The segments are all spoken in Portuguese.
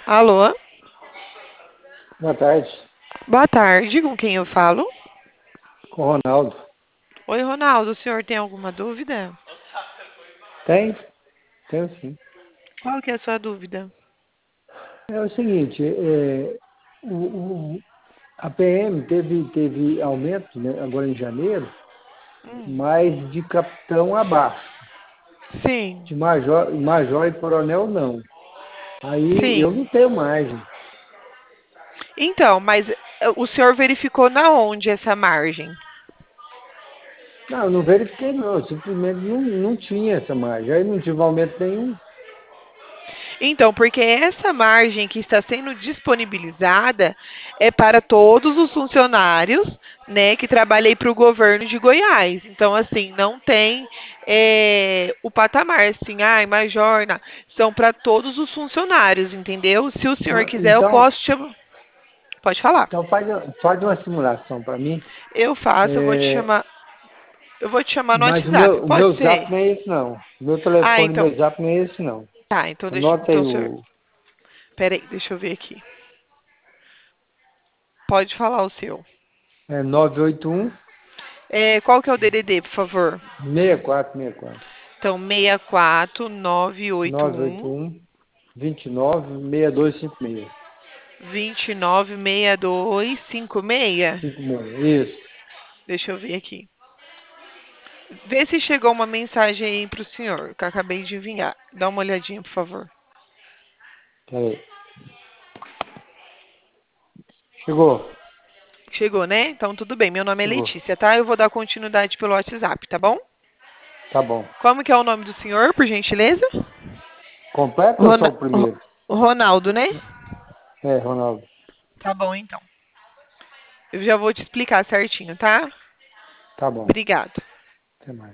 Alô? Boa tarde, Boa tarde, com quem eu falo? com o Ronaldo. Oi, Ronaldo, o senhor tem alguma dúvida? Tem? Tenho sim. Qual que é a sua dúvida? É o seguinte, a PM teve aumento, né, agora em janeiro, Hum, mas de capitão abaixo, sim, de major e coronel não. Aí eu sim. não tenho margem. Então, mas o senhor verificou na onde essa margem? Não, eu não verifiquei não, eu simplesmente não tinha essa margem. Aí não tive aumento nenhum. Então, porque essa margem que está sendo disponibilizada é para todos os funcionários, né, que trabalhei para o governo de Goiás. Então, assim, não tem o patamar, assim, ai, major, não. São para todos os funcionários, entendeu? Se o senhor Não, quiser, eu então, posso te... Pode falar. então faz uma simulação para mim. Eu faço, É, eu vou te chamar no mas WhatsApp, o pode meu ser? zap não é esse não. Meu Ah, telefone, então, meu zap não é esse não. tá, então deixa, Anota então, aí senhor, o peraí, deixa eu ver aqui. Pode falar o seu. 981 Qual que é o DDD, por favor? 6464 Então, 64981 981 29 6256 296256. 56. Isso. Deixa eu ver aqui. Vê se chegou uma mensagem aí pro senhor, que eu acabei de enviar. Dá uma olhadinha, por favor. Peraí. Chegou. Chegou, né? Então, tudo bem. Meu nome é Chegou. Letícia, tá? Eu vou dar continuidade pelo WhatsApp, tá bom? Tá bom. Como que é o nome do senhor, por gentileza? Completo ou só Rona- o primeiro? Ronaldo, né? É, Ronaldo. Tá bom, então. Eu já vou te explicar certinho, tá? Tá bom. Obrigado. Até mais.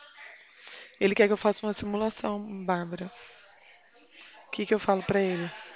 Ele quer que eu faça uma simulação, Bárbara. O que que eu falo pra ele?